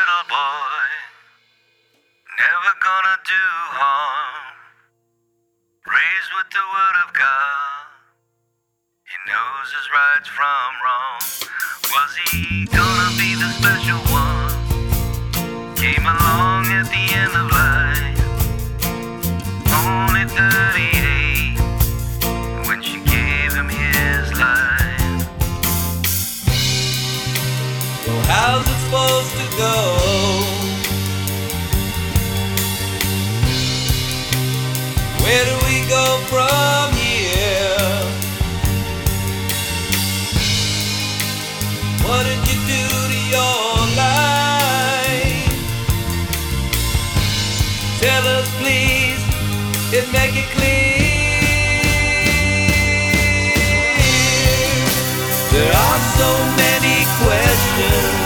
little boy, never gonna do harm. Raised with the word of God, he knows his rights from wrong. Was he gonna be the special one? Came along at the end of life, only 38, when she gave him his life. Well, how's it supposed to go? Where do we go from here? What did you do to your life? Tell us please, and make it clear. There are so many questions,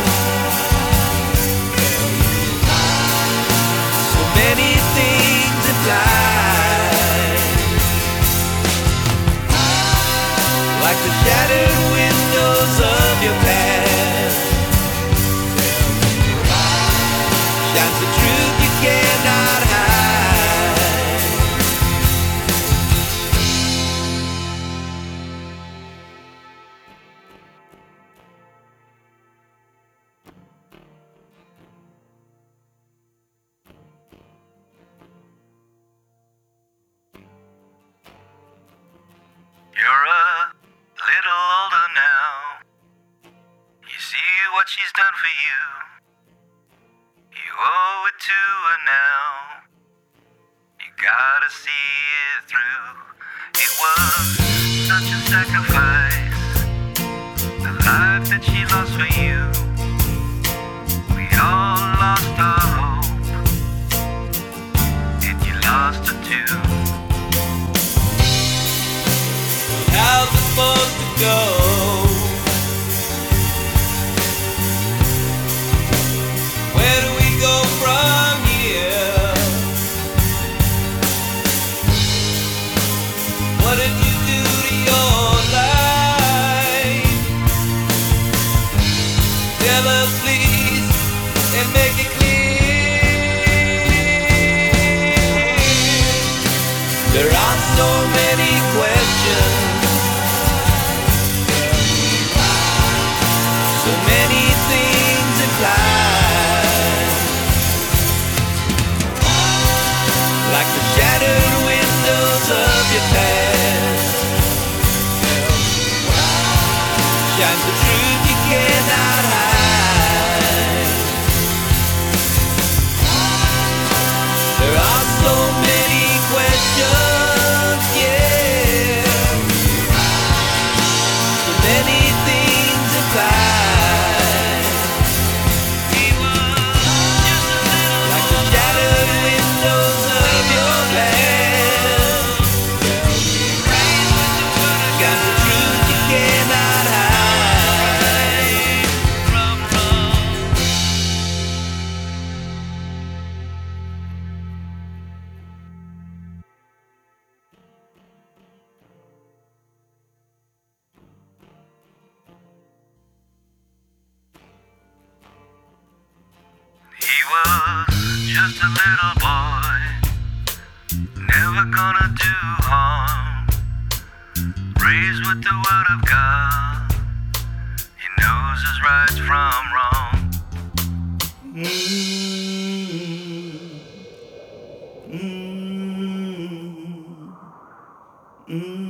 so many things in life, like the shattered windows of your past. Shines the truth you cannot hide. You're a little older now. You see what she's done for you. You owe it to her now. You gotta see it through. It was such a sacrifice, the life that she lost for you. We all lost our hope, and you lost her too. How's it supposed to go? Where do we go from here? What did you do to your life? Tell us please, and make it clear. There are so many questions, so many things implied, like the shattered windows of your past. Shines the truth you cannot hide. There are so many questions, yeah, so many things implied, like the shattered windows of your past. Got the truth you cannot hide from wrong. He was just a little boy, never gonna do harm. Raised with the word of God, he knows his rights from wrong. Mm.